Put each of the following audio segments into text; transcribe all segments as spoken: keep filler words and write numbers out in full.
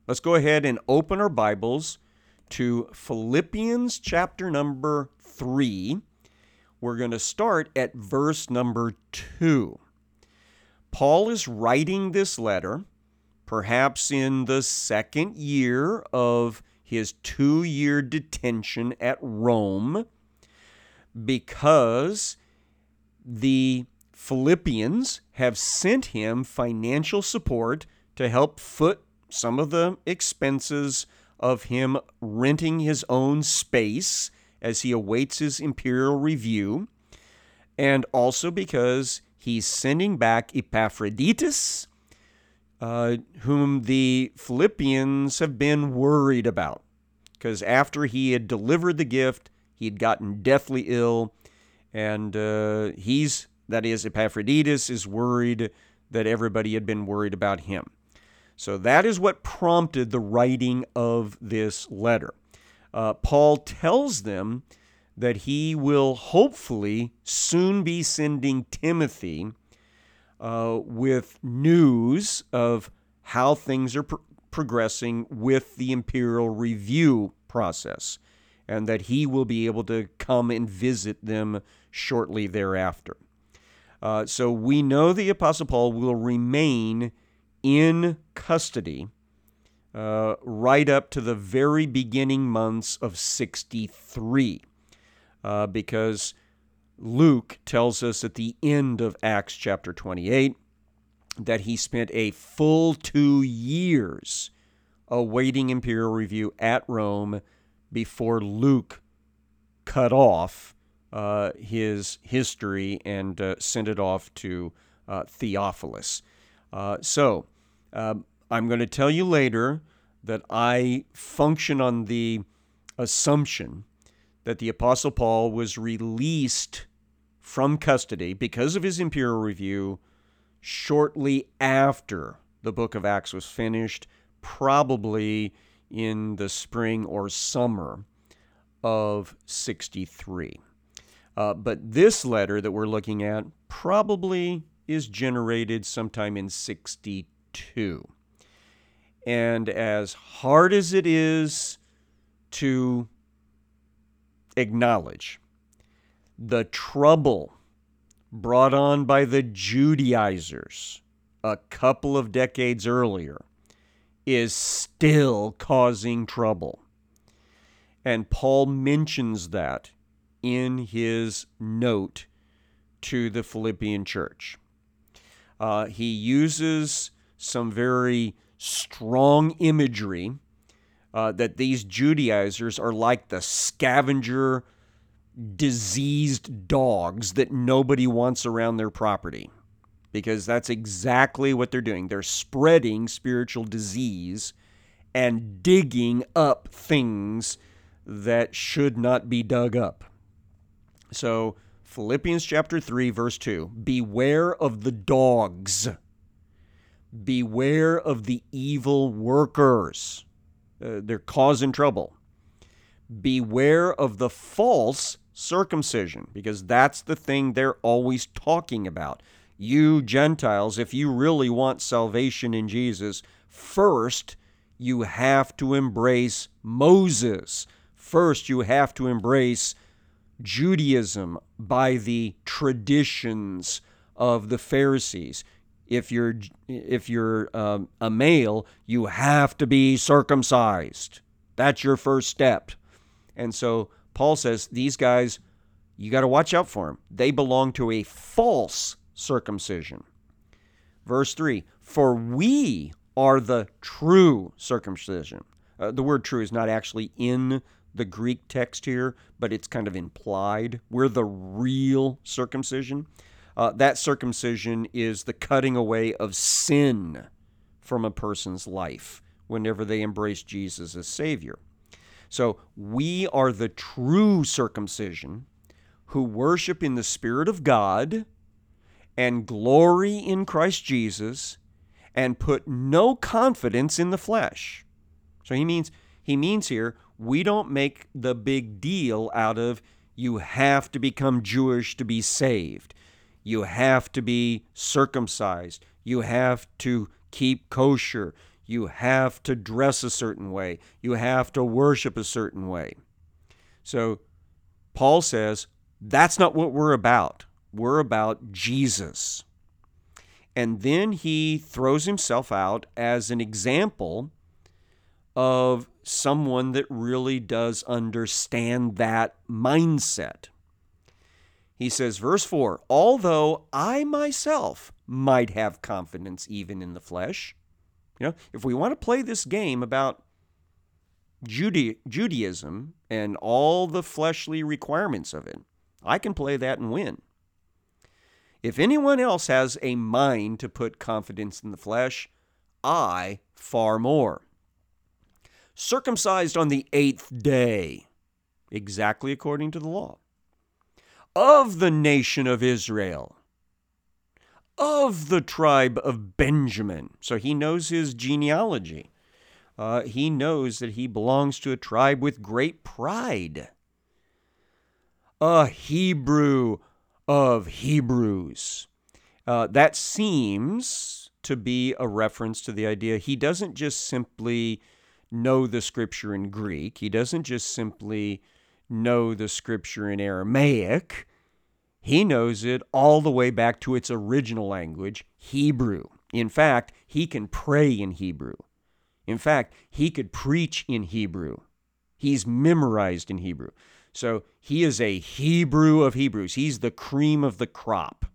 let's go ahead and open our Bibles to Philippians chapter number three. We're going to start at verse number two. Paul is writing this letter, perhaps in the second year of his two-year detention at Rome, because the Philippians have sent him financial support to help foot some of the expenses of him renting his own space as he awaits his imperial review, and also because he's sending back Epaphroditus, uh, whom the Philippians have been worried about, because after he had delivered the gift, he'd gotten deathly ill, and uh, he's, that is, Epaphroditus is worried that everybody had been worried about him. So that is what prompted the writing of this letter. Uh, Paul tells them that he will hopefully soon be sending Timothy uh, with news of how things are pr- progressing with the imperial review process, and that he will be able to come and visit them shortly thereafter. Uh, so we know the Apostle Paul will remain in custody uh, right up to the very beginning months of sixty-three, uh, because Luke tells us at the end of Acts chapter twenty-eight that he spent a full two years awaiting imperial review at Rome before Luke cut off uh, his history and uh, sent it off to uh, Theophilus. Uh, so, uh, I'm going to tell you later that I function on the assumption that the Apostle Paul was released from custody because of his imperial review shortly after the book of Acts was finished, probably in the spring or summer of sixty-three. Uh, but this letter that we're looking at probably is generated sometime in sixty-two. And as hard as it is to acknowledge, the trouble brought on by the Judaizers a couple of decades earlier is still causing trouble. And Paul mentions that in his note to the Philippian church. Uh, he uses some very strong imagery uh, that these Judaizers are like the scavenger, diseased dogs that nobody wants around their property, because that's exactly what they're doing. They're spreading spiritual disease and digging up things that should not be dug up. So Philippians chapter three, verse two, beware of the dogs. Beware of the evil workers. Uh, they're causing trouble. Beware of the false circumcision, because that's the thing they're always talking about. You Gentiles, if you really want salvation in Jesus, first you have to embrace Moses. First you have to embrace Judaism by the traditions of the Pharisees. If you're if you're um, a male, you have to be circumcised. That's your first step. And so Paul says these guys, you got to watch out for them. They belong to a false circumcision. Verse three, for we are the true circumcision. Uh, the word true is not actually in the Greek text here, but it's kind of implied. We're the real circumcision. Uh, that circumcision is the cutting away of sin from a person's life whenever they embrace Jesus as Savior. So we are the true circumcision who worship in the Spirit of God and glory in Christ Jesus and put no confidence in the flesh. So he means he means here, we don't make the big deal out of you have to become Jewish to be saved. You have to be circumcised. You have to keep kosher. You have to dress a certain way. You have to worship a certain way. So Paul says, that's not what we're about. We're about Jesus. And then he throws himself out as an example of someone that really does understand that mindset. He says, verse four, although I myself might have confidence even in the flesh. You know, if we want to play this game about Jude- Judaism and all the fleshly requirements of it, I can play that and win. If anyone else has a mind to put confidence in the flesh, I far more. Circumcised on the eighth day, exactly according to the law, of the nation of Israel, of the tribe of Benjamin. So he knows his genealogy. Uh, he knows that he belongs to a tribe with great pride. A Hebrew of Hebrews. Uh, that seems to be a reference to the idea he doesn't just simply know the scripture in Greek. He doesn't just simply know the scripture in Aramaic. He knows it all the way back to its original language, Hebrew. In fact, he can pray in Hebrew. In fact, he could preach in Hebrew. He's memorized in Hebrew. So he is a Hebrew of Hebrews. He's the cream of the crop.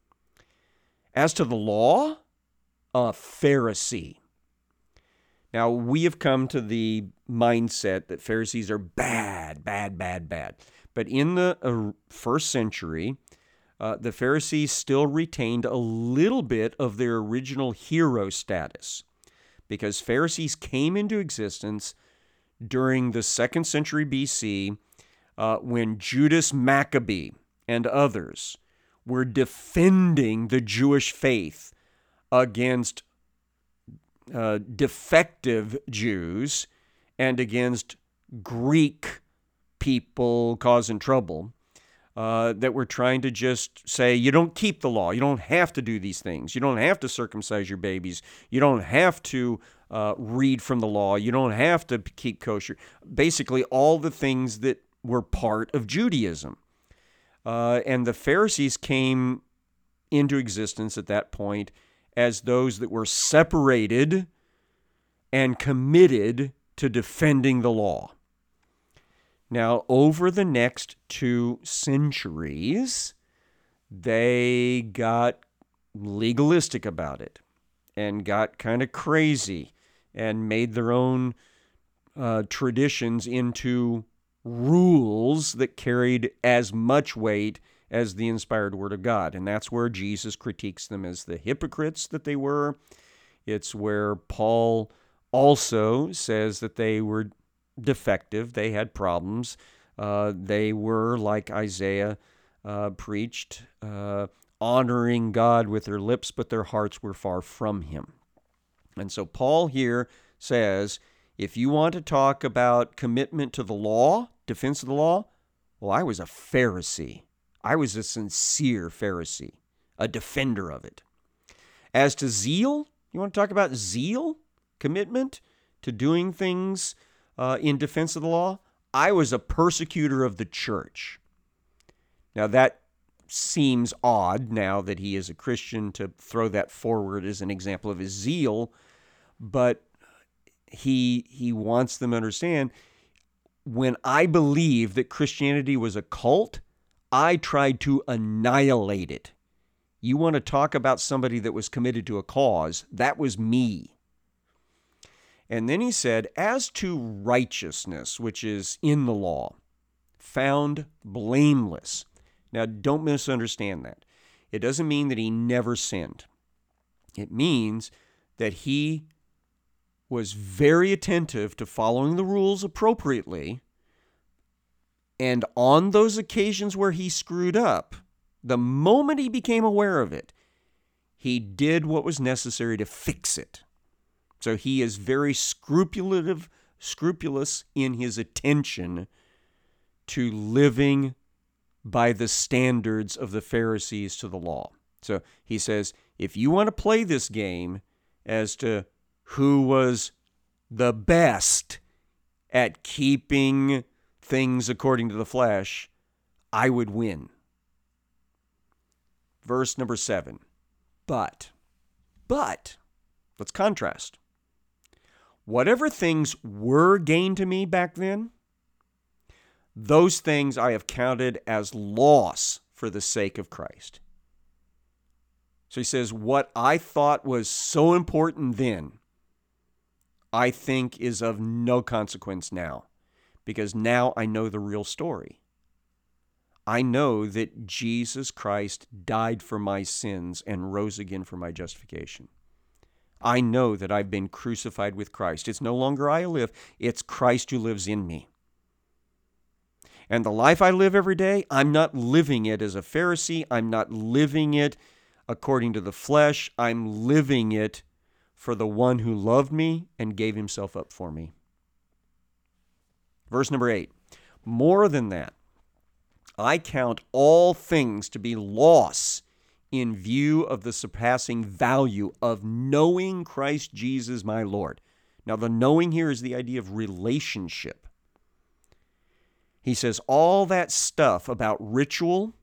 As to the law, a Pharisee. Now, we have come to the mindset that Pharisees are bad, bad, bad, bad. But in the uh, first century, uh, the Pharisees still retained a little bit of their original hero status, because Pharisees came into existence during the second century B C uh, when Judas Maccabee and others were defending the Jewish faith against uh, defective Jews and against Greek people causing trouble uh, that were trying to just say, you don't keep the law. You don't have to do these things. You don't have to circumcise your babies. You don't have to uh, read from the law. You don't have to keep kosher. Basically, all the things that were part of Judaism. Uh, and the Pharisees came into existence at that point as those that were separated and committed to defending the law. Now, over the next two centuries, they got legalistic about it and got kind of crazy and made their own uh, traditions into rules that carried as much weight as the inspired Word of God. And that's where Jesus critiques them as the hypocrites that they were. It's where Paul also says that they were defective. They had problems. Uh, they were, like Isaiah uh, preached, uh, honoring God with their lips, but their hearts were far from him. And so Paul here says, if you want to talk about commitment to the law, defense of the law, well, I was a Pharisee. I was a sincere Pharisee, a defender of it. As to zeal, you want to talk about zeal, commitment to doing things uh, in defense of the law? I was a persecutor of the church. Now that seems odd now that he is a Christian to throw that forward as an example of his zeal, but he he wants them to understand, when I believed that Christianity was a cult, I tried to annihilate it. You want to talk about somebody that was committed to a cause? That was me. And then he said, as to righteousness, which is in the law, found blameless. Now, don't misunderstand that. It doesn't mean that he never sinned. It means that he was very attentive to following the rules appropriately, and on those occasions where he screwed up, the moment he became aware of it, he did what was necessary to fix it. So he is very scrupulative, scrupulous in his attention to living by the standards of the Pharisees to the law. So he says, if you want to play this game as to who was the best at keeping things according to the flesh, I would win. Verse number seven. But, but, let's contrast. Whatever things were gain to me back then, those things I have counted as loss for the sake of Christ. So he says, what I thought was so important then, I think is of no consequence now, because now I know the real story. I know that Jesus Christ died for my sins and rose again for my justification. I know that I've been crucified with Christ. It's no longer I who live, it's Christ who lives in me. And the life I live every day, I'm not living it as a Pharisee. I'm not living it according to the flesh. I'm living it for the one who loved me and gave himself up for me. Verse number eight. More than that, I count all things to be loss in view of the surpassing value of knowing Christ Jesus my Lord. Now, the knowing here is the idea of relationship. He says, all that stuff about ritual,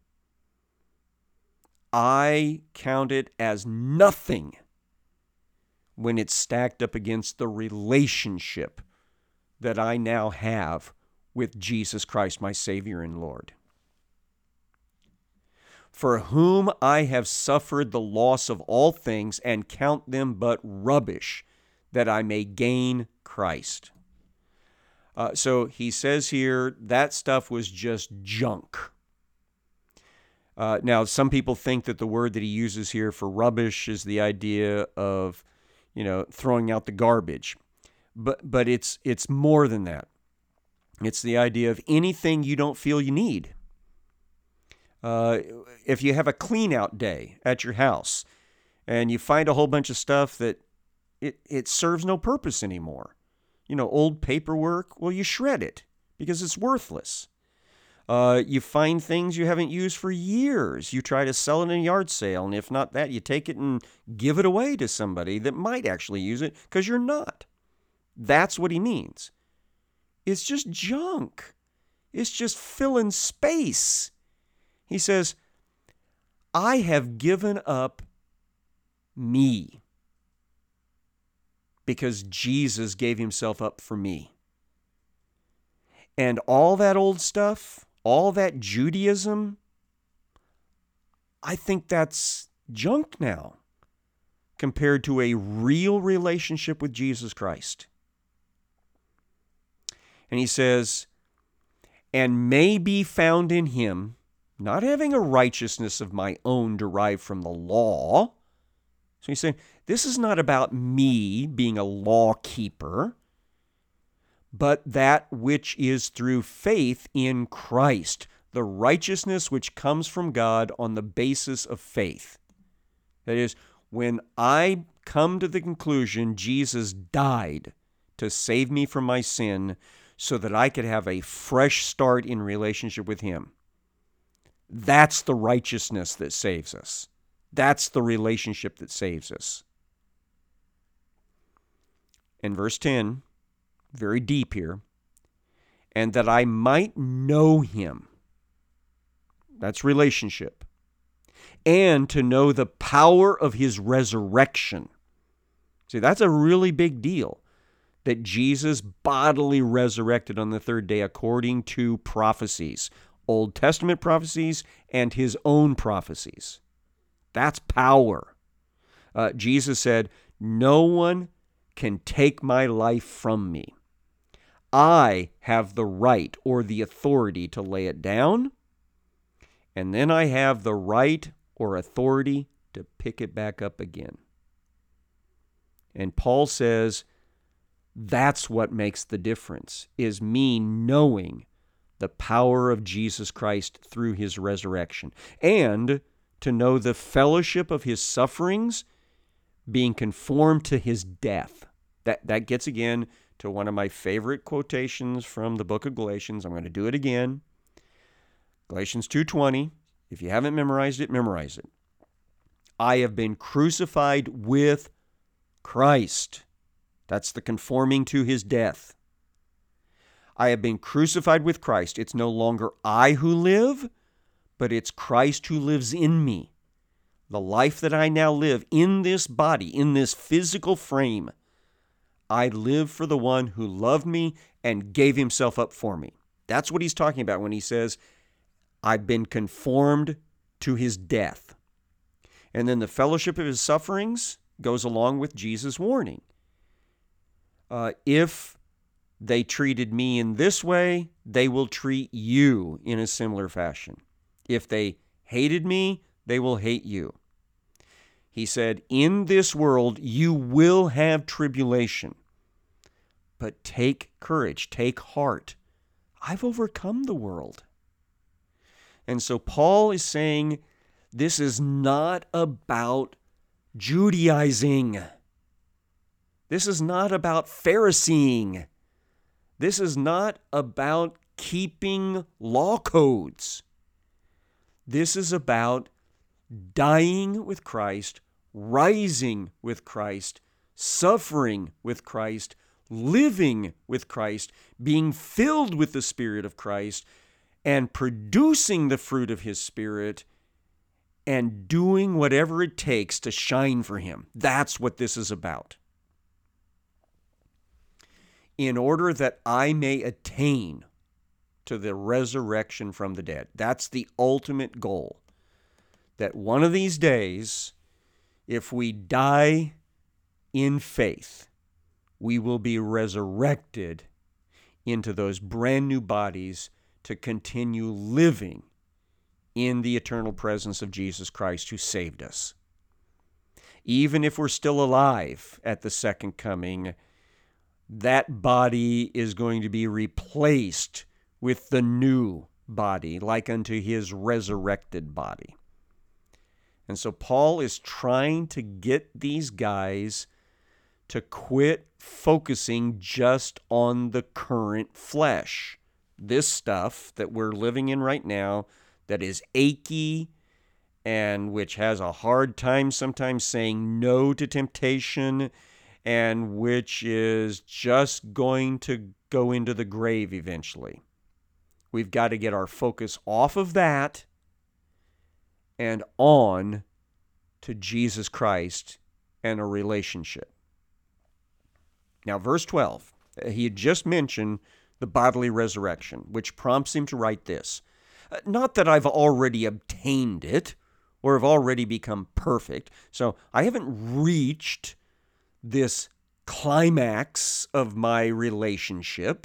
I count it as nothing when it's stacked up against the relationship that I now have with Jesus Christ, my Savior and Lord. For whom I have suffered the loss of all things and count them but rubbish, that I may gain Christ. Uh, so he says here that stuff was just junk. Uh, now, some people think that the word that he uses here for rubbish is the idea of, you know, throwing out the garbage. But but it's it's more than that. It's the idea of anything you don't feel you need. Uh, if you have a clean out day at your house and you find a whole bunch of stuff that it, it serves no purpose anymore, you know, old paperwork, well, you shred it because it's worthless. Uh, you find things you haven't used for years. You try to sell it in a yard sale, and if not that, you take it and give it away to somebody that might actually use it because you're not. That's what he means. It's just junk. It's just filling space. He says, I have given up me because Jesus gave himself up for me. And all that old stuff, all that Judaism, I think that's junk now compared to a real relationship with Jesus Christ. And he says, and may be found in him, not having a righteousness of my own derived from the law. So he's saying, this is not about me being a law keeper, but that which is through faith in Christ, the righteousness which comes from God on the basis of faith. That is, when I come to the conclusion Jesus died to save me from my sin so that I could have a fresh start in relationship with him, that's the righteousness that saves us. That's the relationship that saves us. In verse ten, very deep here, and that I might know him. That's relationship. And to know the power of his resurrection. See, that's a really big deal, that Jesus bodily resurrected on the third day according to prophecies. Old Testament prophecies and his own prophecies. That's power. Uh, Jesus said, no one can take my life from me. I have the right or the authority to lay it down, and then I have the right or authority to pick it back up again. And Paul says, that's what makes the difference, is me knowing the power of Jesus Christ through his resurrection, and to know the fellowship of his sufferings, being conformed to his death. That, that gets again to one of my favorite quotations from the book of Galatians. I'm going to do it again. Galatians two twenty. If you haven't memorized it, memorize it. I have been crucified with Christ. That's the conforming to his death. I have been crucified with Christ. It's no longer I who live, but it's Christ who lives in me. The life that I now live in this body, in this physical frame, I live for the one who loved me and gave himself up for me. That's what he's talking about when he says, I've been conformed to his death. And then the fellowship of his sufferings goes along with Jesus' warning. Uh, if they treated me in this way, they will treat you in a similar fashion. If they hated me, they will hate you. He said, in this world you will have tribulation, but take courage, take heart. I've overcome the world. And so Paul is saying, this is not about Judaizing. This is not about Phariseeing. This is not about keeping law codes. This is about dying with Christ, rising with Christ, suffering with Christ, living with Christ, being filled with the Spirit of Christ, and producing the fruit of his Spirit, and doing whatever it takes to shine for him. That's what this is about. In order that I may attain to the resurrection from the dead. That's the ultimate goal. That one of these days, if we die in faith, we will be resurrected into those brand new bodies to continue living in the eternal presence of Jesus Christ who saved us. Even if we're still alive at the second coming, that body is going to be replaced with the new body, like unto his resurrected body. And so Paul is trying to get these guys to quit focusing just on the current flesh. This stuff that we're living in right now that is achy and which has a hard time sometimes saying no to temptation and which is just going to go into the grave eventually. We've got to get our focus off of that and on to Jesus Christ and a relationship. Now, verse twelve, he had just mentioned the bodily resurrection, which prompts him to write this. Not that I've already obtained it or have already become perfect. So I haven't reached this climax of my relationship,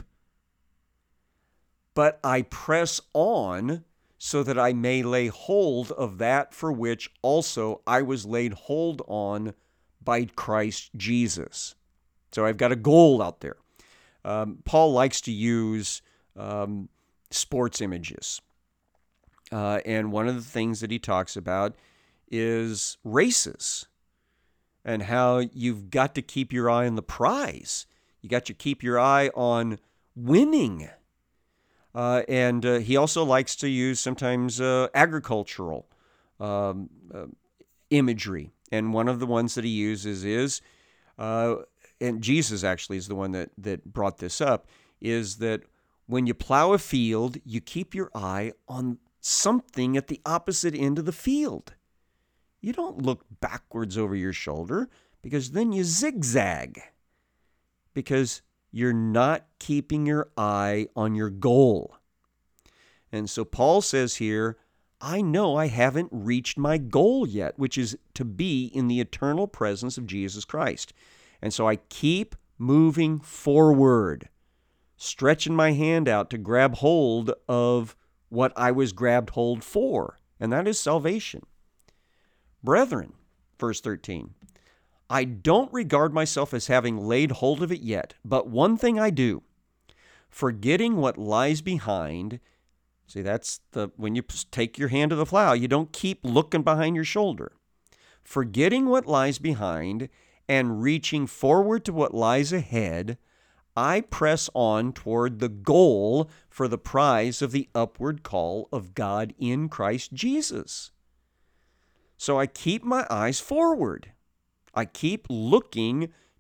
but I press on so that I may lay hold of that for which also I was laid hold on by Christ Jesus. So I've got a goal out there. Um, Paul likes to use um, sports images. Uh, and one of the things that he talks about is races and how you've got to keep your eye on the prize. You got to keep your eye on winning. Uh, and uh, he also likes to use sometimes uh, agricultural um, uh, imagery. And one of the ones that he uses is, uh, and Jesus actually is the one that, that brought this up, is that when you plow a field, you keep your eye on something at the opposite end of the field. You don't look backwards over your shoulder because then you zigzag. Because you're not keeping your eye on your goal. And so Paul says here, I know I haven't reached my goal yet, which is to be in the eternal presence of Jesus Christ. And so I keep moving forward, stretching my hand out to grab hold of what I was grabbed hold for, and that is salvation. Brethren, verse thirteen, I don't regard myself as having laid hold of it yet, but one thing I do, forgetting what lies behind. See, that's the when you take your hand to the plow, you don't keep looking behind your shoulder. Forgetting what lies behind and reaching forward to what lies ahead, I press on toward the goal for the prize of the upward call of God in Christ Jesus. So I keep my eyes forward. I keep looking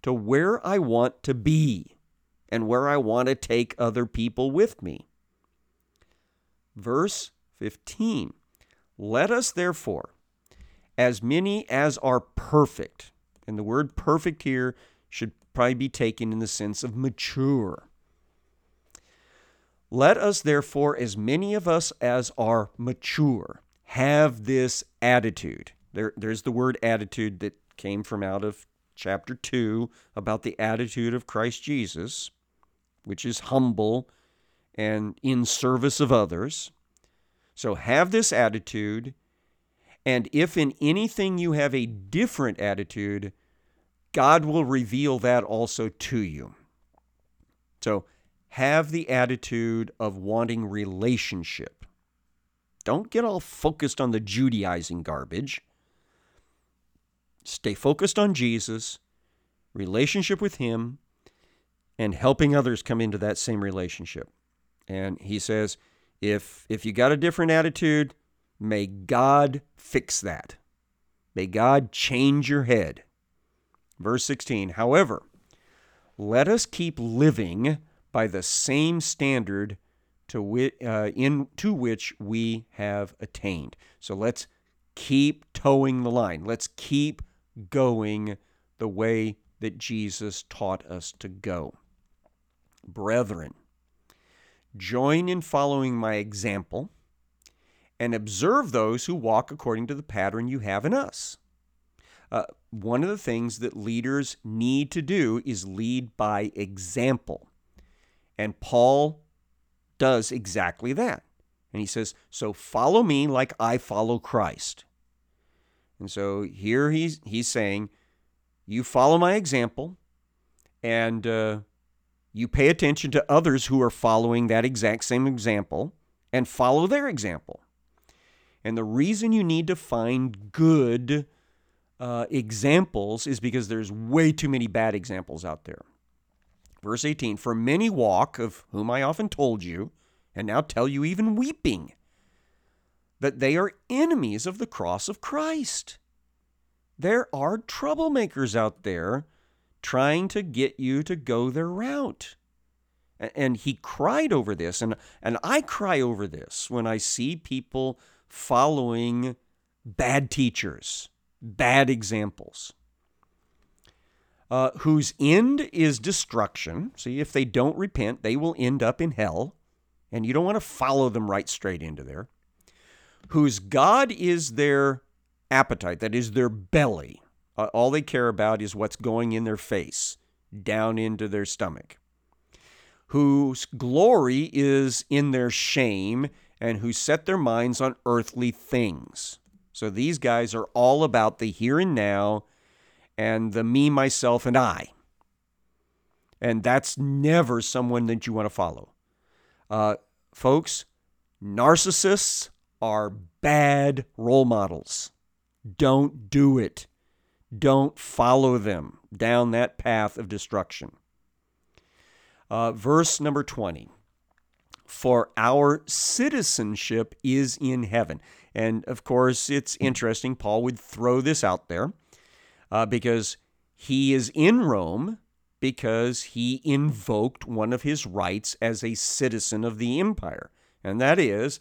to where I want to be and where I want to take other people with me. Verse fifteen, let us therefore, as many as are perfect, and the word perfect here should probably be taken in the sense of mature. Let us therefore, as many of us as are mature, have this attitude. There, there's the word attitude that came from out of chapter two about the attitude of Christ Jesus, which is humble and in service of others. So have this attitude, and if in anything you have a different attitude, God will reveal that also to you. So have the attitude of wanting relationship. Don't get all focused on the Judaizing garbage. Stay focused on Jesus, relationship with Him, and helping others come into that same relationship. And he says, if, if you got a different attitude, may God fix that. May God change your head. Verse sixteen, however, let us keep living by the same standard to wit, uh, in to which we have attained. So let's keep towing the line. Let's keep going the way that Jesus taught us to go. Brethren, join in following my example and observe those who walk according to the pattern you have in us. Uh, one of the things that leaders need to do is lead by example. And Paul does exactly that. And he says, so follow me like I follow Christ. And so here he's, he's saying, you follow my example, and uh, you pay attention to others who are following that exact same example, and follow their example. And the reason you need to find good uh, examples is because there's way too many bad examples out there. Verse eighteen, for many walk, of whom I often told you, and now tell you even weeping, that they are enemies of the cross of Christ. There are troublemakers out there trying to get you to go their route. And he cried over this, and, and I cry over this when I see people following bad teachers, bad examples, uh, whose end is destruction. See, if they don't repent, they will end up in hell, and you don't want to follow them right straight into there. Whose God is their appetite, that is their belly. Uh, all they care about is what's going in their face, down into their stomach. Whose glory is in their shame, and who set their minds on earthly things. So these guys are all about the here and now and the me, myself, and I. And that's never someone that you want to follow. Uh, folks, narcissists are bad role models. Don't do it. Don't follow them down that path of destruction. Uh, verse number twenty. For our citizenship is in heaven. And of course, it's interesting. Paul would throw this out there uh, because he is in Rome because he invoked one of his rights as a citizen of the empire. And that is,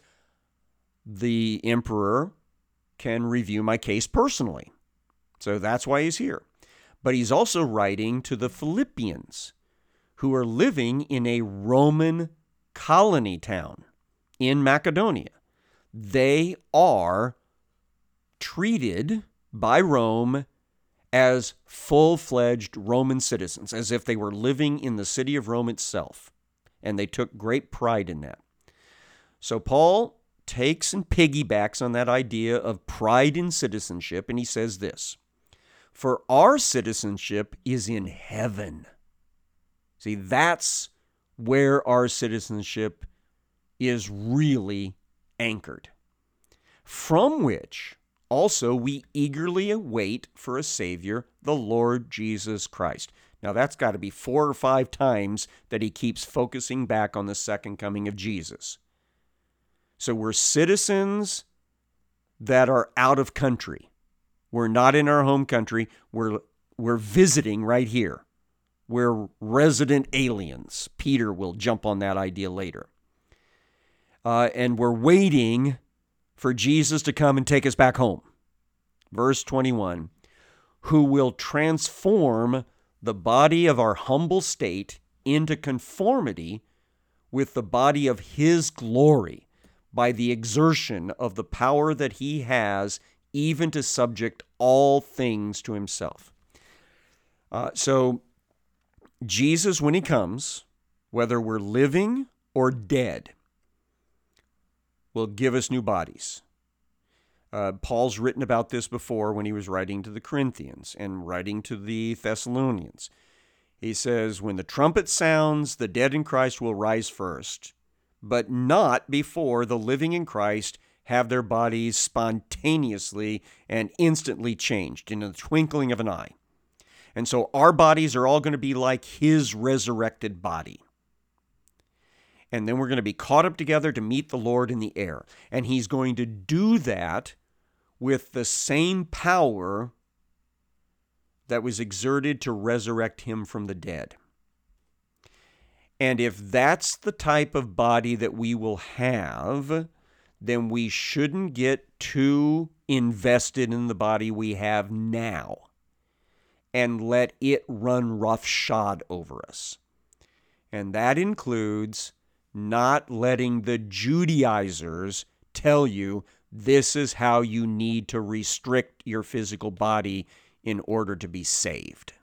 the emperor can review my case personally. So that's why he's here. But he's also writing to the Philippians, who are living in a Roman colony town in Macedonia. They are treated by Rome as full-fledged Roman citizens, as if they were living in the city of Rome itself. And they took great pride in that. So Paul takes and piggybacks on that idea of pride in citizenship, and he says this, for our citizenship is in heaven. See, that's where our citizenship is really anchored, from which also we eagerly await for a Savior, the Lord Jesus Christ. Now, that's got to be four or five times that he keeps focusing back on the second coming of Jesus. So we're citizens that are out of country. We're not in our home country. We're, we're visiting right here. We're resident aliens. Peter will jump on that idea later. Uh, and we're waiting for Jesus to come and take us back home. Verse twenty-one, who will transform the body of our humble state into conformity with the body of his glory by the exertion of the power that he has even to subject all things to himself. Uh, so Jesus, when he comes, whether we're living or dead, will give us new bodies. Uh, Paul's written about this before when he was writing to the Corinthians and writing to the Thessalonians. He says, when the trumpet sounds, the dead in Christ will rise first, but not before the living in Christ have their bodies spontaneously and instantly changed in the twinkling of an eye. And so our bodies are all going to be like his resurrected body. And then we're going to be caught up together to meet the Lord in the air. And he's going to do that with the same power that was exerted to resurrect him from the dead. And if that's the type of body that we will have, then we shouldn't get too invested in the body we have now and let it run roughshod over us. And that includes not letting the Judaizers tell you this is how you need to restrict your physical body in order to be saved.